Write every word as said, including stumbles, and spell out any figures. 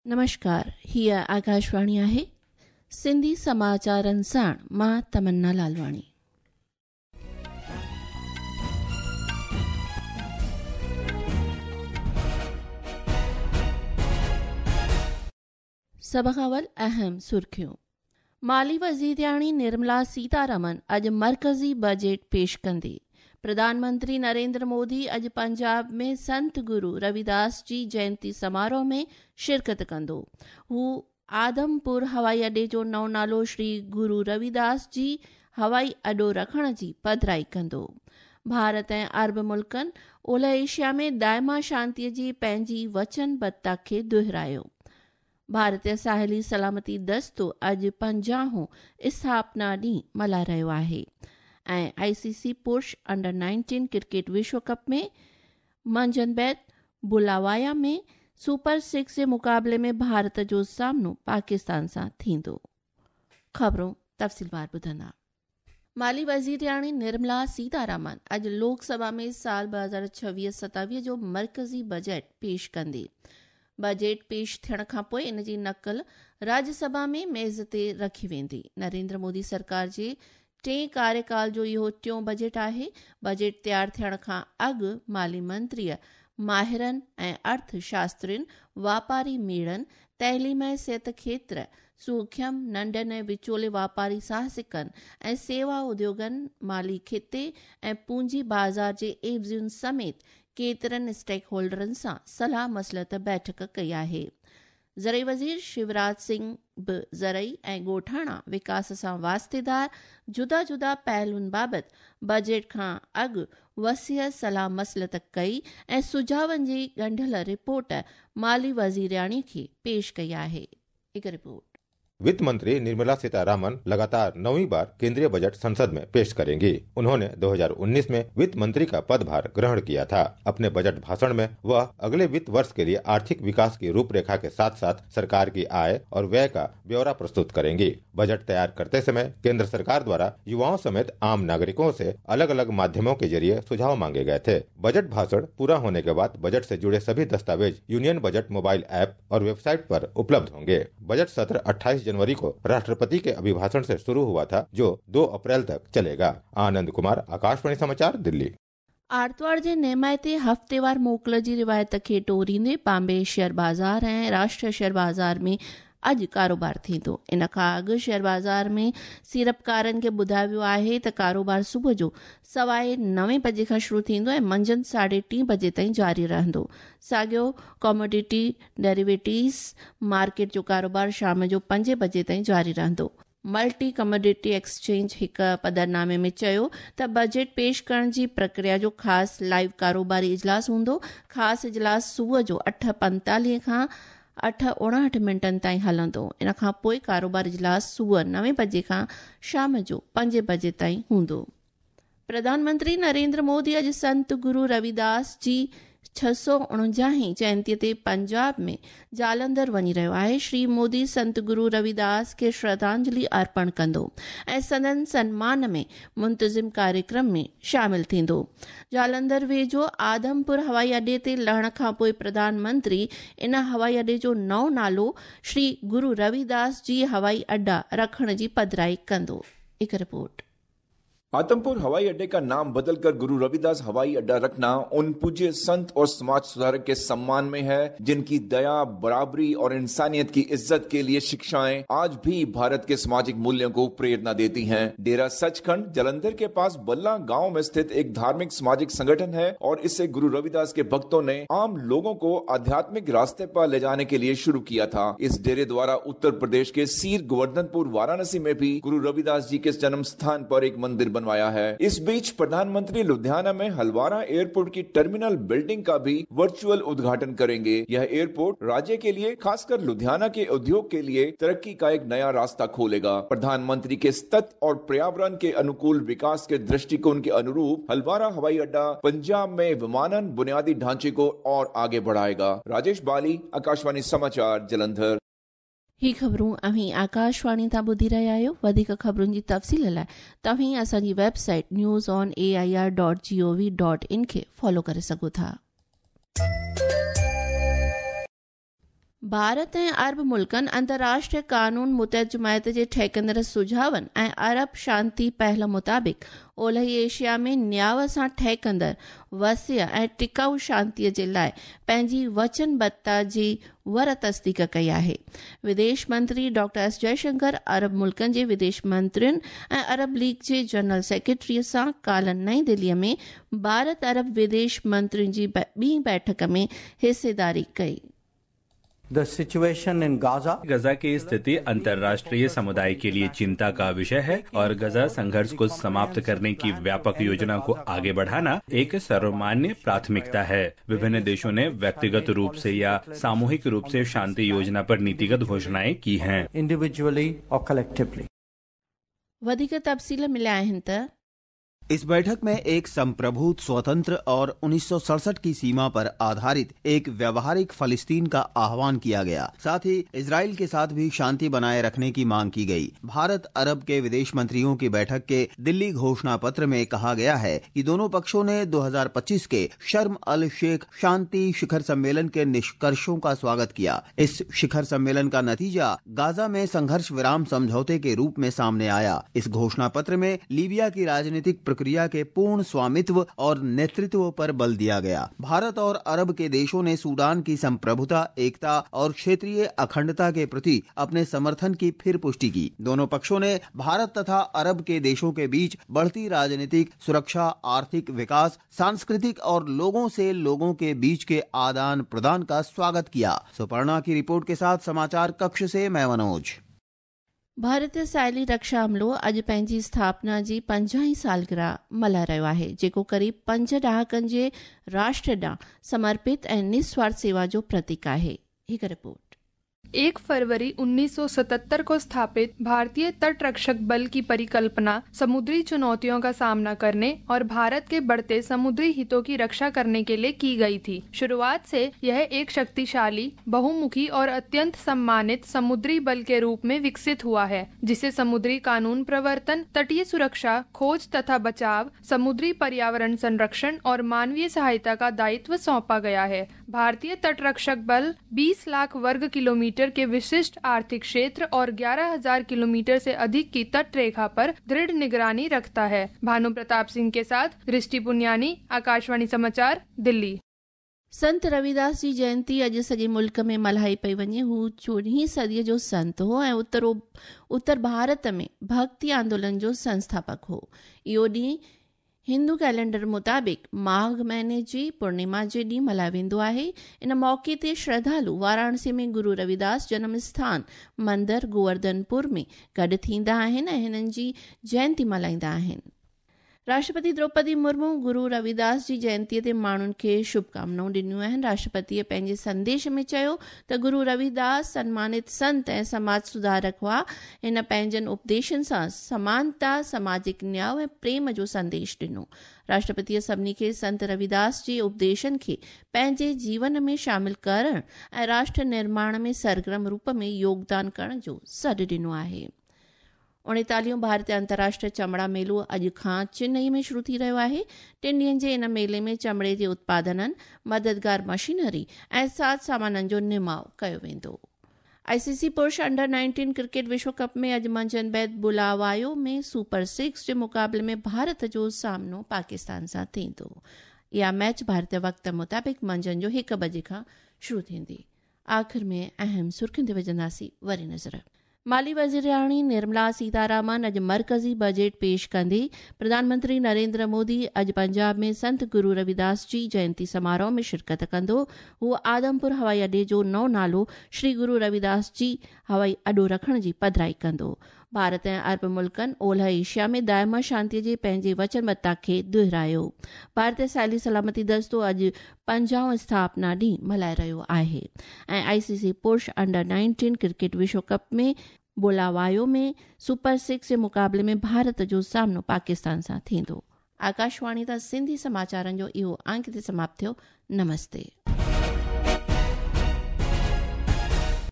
नमस्कार, हीअ आकाशवाणी आहे। सिंधी समाचारनि साण मां तमन्ना लालवाणी। सभ खां अवल अहम सुर्खियूं। माली वज़ीराणी निर्मला सीतारमन अॼु मरकज़ी बजट पेश कंदी। प्रधानमंत्री नरेंद्र मोदी अॼु पंजाब में संत गुरु रविदास जी जयंती समारोह में शिरकत कंदो। हू आदमपुर हवाई अॾे जो नओं नालो श्री गुरु रविदास जी हवाई अॾो रखण जी पधिराई कंदो। भारत ऐं अरब मुल्कनि ओलह एशिया में दायमा शांतीअ जी पंहिंजी वचनबद्धता खे दुहिरायो। भारतीय साहेली सलामती दस्तो अॼु पंजाहों स्थापना ॾींहुं मल्हाए रहियो आहे ऐं आईसीसी पुरुष अंडर नाइनटीन क्रिकेट विश्व कप में मंझंदि बैदि बुलावाया में सुपर सिक्स जे मुक़ाबले में भारत जो सामनो पाकिस्तान सां थींदो। ख़बरूं तफ़सीलवार ॿुधंदा। माली वज़ीराणी निर्मला सीतारमन अॼु लोकसभा में साल ॿ हज़ार छवीह सतावीह जो मरकज़ी बजट पेश कंदी। बजट पेश थियण खां पोइ इन जी नक़ल राज्यसभा में मेज़ ते रखी वेंदी। नरेंद्र मोदी सरकार जे टे कार्यकाल जो इहो टियों बजट आहे। बजट तयारु थियण खां अॻु माली मंत्रीअ माहिरनि ऐं अर्थशास्त्रियुनि, वापारी मेड़नि, तइलीम ऐं सिहत खेत्र, सूख्यम नंढनि ऐं विचोले वापारी साहसिकनि ऐं सेवा उद्योगनि, माली खिते ऐं पूंजी बाज़ार जे एवज़ियुनि समेत केतिरनि स्टेक होल्डरनि सां सलाह मसलत बैठक कई आहे। ज़रई वज़ीर शिवराज सिंह बि ज़रई ऐं ॻोठाणा विकास सां वास्तेदार जुदा जुदा पहलुनि बाबति बजट खां अॻु वसीह सलाह मसलत कई ऐं सुझावनि जी ॻंढियल रिपोर्ट माली वज़ीराणी खे पेश कई आहे। हिकु रिपोर्ट। वित्त मंत्री निर्मला सीतारमन लगातार नौवीं बार केंद्रीय बजट संसद में पेश करेंगी। उन्होंने दो हज़ार उन्नीस में वित्त मंत्री का पदभार ग्रहण किया था। अपने बजट भाषण में वह अगले वित्त वर्ष के लिए आर्थिक विकास की रूपरेखा के साथ साथ सरकार की आय और व्यय का ब्यौरा प्रस्तुत करेंगी। बजट तैयार करते समय केंद्र सरकार द्वारा युवाओं समेत आम नागरिकों से अलग अलग माध्यमों के जरिए सुझाव मांगे गए थे। बजट भाषण पूरा होने के बाद बजट से जुड़े सभी दस्तावेज यूनियन बजट मोबाइल ऐप और वेबसाइट पर उपलब्ध होंगे। बजट सत्र अट्ठाईस जनवरी को राष्ट्रपति के अभिभाषण से शुरू हुआ था, जो दो अप्रैल तक चलेगा। आनंद कुमार, आकाशवाणी समाचार, दिल्ली। आर्तवार जे नेमायते हफ़्तेवार मोकल जी रिवायत खे टोरींदे बॉम्बे शेयर बाज़ार ऐं राष्ट्रीय शेयर बाज़ार में अॼु कारोबार थींदो। इन खां अॻु शेयर बाज़ार में सीड़पकारनि खे ॿुधायो वियो आहे त कारोबार सुबुह जो सवाए नवे बजे खां शुरू थींदो ऐं मंझंदि साढे टी बजे ताईं जारी रहंदो। साॻियो कमोडिटी डेरिवेटिव्स मार्केट जो कारोबार शाम जो पंजे बजे ताईं जारी रहंदो। मल्टी कमोडिटी एक्सचेंज हिक पदरनामे में चयो त बजट पेश करण जी प्रक्रिया जो ख़ासि लाइव कारोबारी इजलास हूंदो। ख़ासि इजलास सुबुह जो अठ पंतालीह खां अठ उणहठि मिंटनि ताईं हलंदो। इन खां पोइ कारोबार इजलास सुबुह नवे बजे खां शाम जो पंजे बजे ताईं हूंदो। प्रधानमंत्री नरेंद्र मोदी अॼु संत गुरु रविदास जी छह सौ उणजाहीं जयंतीअ ते पंजाब में जालंधर वञी रहियो आहे। श्री मोदी संत गुरु रविदास खे श्रद्धांजलि अर्पण कंदो ऐं सदन सम्मान में मुंतज़िम कार्यक्रम में शामिल थींदो। जालंधर वेझो आदमपुर हवाई अॾे ते लहण खां पोइ प्रधानमंत्री इन हवाई अॾे जो नओं नालो श्री गुरु रविदास जी हवाई अड्डा रखण जी पधिराई कंदो। हिकु रिपोर्ट। आदमपुर हवाई अड्डे का नाम बदलकर गुरु रविदास हवाई अड्डा रखना उन पूज्य संत और समाज सुधारक के सम्मान में है, जिनकी दया, बराबरी और इंसानियत की इज्जत के लिए शिक्षाएं आज भी भारत के सामाजिक मूल्यों को प्रेरणा देती हैं। डेरा सचखंड जालंधर के पास बल्ला गांव में स्थित एक धार्मिक सामाजिक संगठन है और इसे गुरु रविदास के भक्तों ने आम लोगों को आध्यात्मिक रास्ते पर ले जाने के लिए शुरू किया था। इस डेरे द्वारा उत्तर प्रदेश के सीर गोवर्धनपुर वाराणसी में भी गुरु रविदास जी के जन्म स्थान पर एक मंदिर बनवाया है। इस बीच प्रधानमंत्री लुधियाना में हलवारा एयरपोर्ट की टर्मिनल बिल्डिंग का भी वर्चुअल उद्घाटन करेंगे। यह एयरपोर्ट राज्य के लिए, खासकर लुधियाना के उद्योग के लिए तरक्की का एक नया रास्ता खोलेगा। प्रधानमंत्री के सतत और पर्यावरण के अनुकूल विकास के दृष्टिकोण के अनुरूप हलवारा हवाई अड्डा पंजाब में विमानन बुनियादी ढांचे को और आगे बढ़ाएगा। राजेश बाली, आकाशवाणी समाचार, जालंधर। ही ख़बरूं अव्हीं आकाशवाणी तां ॿुधी रहिया आहियो। वधीक ख़बरुनि जी तफ़सील लाइ तव्हीं असांजी website news on A I R dot G O V dot in खे फॉलो करे सघो था। भारत ऐं अरब मुल्कनि अंतर्राष्ट्रीय कानून मुतजमायत जे ठेकेंदड़ सुझावनि ऐं अरब शांती पहल मुताबिक़ ओलही एशिया में न्याव सां ठेकेंदड़ वसीअ ऐं टिकाऊ शांतीअ जे लाइ पंहिंजी वचनबद्धता जी वर तस्दीक कई आहे। विदेश मंत्री डॉक्टर एस जयशंकर अरब मुल्कनि जे विदेश मंत्रियुनि ऐं अरब लीग जे जनरल सेक्रेटरीअ सां काल्ह नईं दिल्लीअ में भारत अरब विदेश मंत्रियुनि जी ॿी बैठक में हिसेदारी कई। The situation in Gaza. गजा की स्थिति अंतर्राष्ट्रीय समुदाय के लिए चिंता का विषय है और गजा संघर्ष को समाप्त करने की व्यापक योजना को आगे बढ़ाना एक सर्वमान्य प्राथमिकता है। विभिन्न देशों ने व्यक्तिगत रूप से या सामूहिक रूप से शांति योजना पर नीतिगत घोषणाएं की हैं। Individually or collectively. वधिक तफसील मिलिया आहिनि त इस बैठक में एक संप्रभुत स्वतंत्र और उन्नीस सौ सड़सठ की सीमा पर आधारित एक व्यवहारिक फलस्तीन का आह्वान किया गया। साथ ही इजराइल के साथ भी शांति बनाए रखने की मांग की गई। भारत अरब के विदेश मंत्रियों की बैठक के दिल्ली घोषणा पत्र में कहा गया है कि दोनों पक्षों ने दो हज़ार पच्चीस के शर्म अल शेख शांति शिखर सम्मेलन के निष्कर्षों का स्वागत किया। इस शिखर सम्मेलन का नतीजा गाजा में संघर्ष विराम समझौते के रूप में सामने आया। इस घोषणा पत्र में लीबिया की राजनीतिक प्रक्रिया के पूर्ण स्वामित्व और नेतृत्व पर बल दिया गया। भारत और अरब के देशों ने सूडान की संप्रभुता, एकता और क्षेत्रीय अखंडता के प्रति अपने समर्थन की फिर पुष्टि की। दोनों पक्षों ने भारत तथा अरब के देशों के बीच बढ़ती राजनीतिक सुरक्षा, आर्थिक विकास, सांस्कृतिक और लोगों से लोगों के बीच के आदान प्रदान का स्वागत किया। सुपर्णा की रिपोर्ट के साथ समाचार कक्ष से मैं मनोज। भारतीय साइली रक्षा अमलो अॼु पंहिंजी स्थापना जी पंजाहीं सालगिरह मल्हाए रहियो आहे, जेको क़रीब पंज ॾहाकनि जे राष्ट्र ॾांहुं समर्पित ऐं निस्वार्थ सेवा जो प्रतीक आहे। हिकु रिपोर्ट। एक फरवरी उन्नीस सौ सतहत्तर को स्थापित भारतीय तट रक्षक बल की परिकल्पना समुद्री चुनौतियों का सामना करने और भारत के बढ़ते समुद्री हितों की रक्षा करने के लिए की गई थी। शुरुआत से यह एक शक्तिशाली, बहुमुखी और अत्यंत सम्मानित समुद्री बल के रूप में विकसित हुआ है, जिसे समुद्री कानून प्रवर्तन, तटीय सुरक्षा, खोज तथा बचाव, समुद्री पर्यावरण संरक्षण और मानवीय सहायता का दायित्व सौंपा गया है। भारतीय तट रक्षक बल बीस लाख वर्ग किलोमीटर के विशिष्ट आर्थिक क्षेत्र और ग्यारह हज़ार किलोमीटर से अधिक की तट रेखा पर दृढ़ निगरानी रखता है। भानु प्रताप सिंह के साथ दृष्टि पुनियानी, आकाशवाणी समाचार, दिल्ली। संत रविदास जी जयंती अॼु सॼे मुल्क में मल्हाई पई वञे। हू चोॾहीं सदीअ जो संत हो ऐं उत्तर उत्तर भारत में भक्ति आंदोलन जो संस्थापक हो। इहो ॾींहुं हिंदू कैलेंडर मुताबिक़ माघ महीने जी पूर्णिमा जे ॾींहुं मल्हायो वेंदो आहे। इन मौक़े ते श्रद्धालु वाराणसी में गुरु रविदास जन्म स्थान मंदिर गोवर्धनपुर में गॾु थींदा आहिनि ऐं हिननि जी जयंती मल्हाईंदा आहिनि। राष्ट्रपति द्रौपदी मुर्मू गुरु रविदास जी जयंतीअ ते माण्हुनि खे शुभकामनाऊं ॾिनियूं आहिनि। राष्ट्रपतिअ पंहिंजे संदेश में चयो त गुरु रविदास सन्मानित संत ऐं समाज सुधारक हुआ। हिन पंहिंजनि उपदेशनि सां समानता, सामाजिक न्याय ऐं प्रेम जो संदेश ॾिनो। राष्ट्रपतिअ सभिनी खे संत रविदास जे उपदेशनि खे पंहिंजे जीवन में शामिल करण ऐं राष्ट्र निर्माण में सरगर्म रूप में योगदान करण जो सॾु ॾिनो आहे। उणेतालीहों भारतीय अंतर्राष्ट्रीय चमड़ा मेलो अॼु खां चेन्नई में शुरू थी रहियो आहे। टिनि ॾींहनि जे इन मेले में चमड़े जे उत्पादननि, मददगार मशीनरी ऐं साज सामाननि जो निमाउ कयो वेंदो। आईसीसी पुरुष अंडर नाइनटीन क्रिकेट विश्व कप में अॼु मंझंदि बैदि बुलावायो में सुपर सिक्स जे मुक़ाबले में भारत जो सामनो पाकिस्तान सां थींदो। इहा मैच भारतीय वक़्त मुताबिक़ मंझंदि जो हिकु बजे खां शुरू थींदी। आख़िर में अहम सुर्खियुनि ते विझंदासीं वरी नज़र। माली वज़ीराणी निर्मला सीतारामन अॼु मरकज़ी बजट पेश कंदी। प्रधानमंत्री नरेंद्र मोदी अॼु पंजाब में संत गुरु रविदास जी जयंती समारोह में शिरकत कंदो। हू आदमपुर हवाई अॾे जो नओं नालो श्री गुरु रविदास जी हवाई अॾो रखण जी पधराई कंदो। भारत ऐं अरब मुल्कनि ओलह एशिया में दायमा शांतीअ जे पंहिंजे वचनबद्धता खे दुहिरायो। भारतीय साइली सलामती दस्तो अॼु पंजाहों स्थापना ॾींहुं मल्हाए रहियो आहे ऐं आईसीसी पुरुष अंडर नाइनटीन क्रिकेट विश्व कप में बुलावायो में सुपर सिक्स जे मुक़ाबले में भारत जो सामनो पाकिस्तान सां थींदो। आकाशवाणी तां सिंधी समाचारनि जो इहो अंक ते समाप्त थियो। नमस्ते।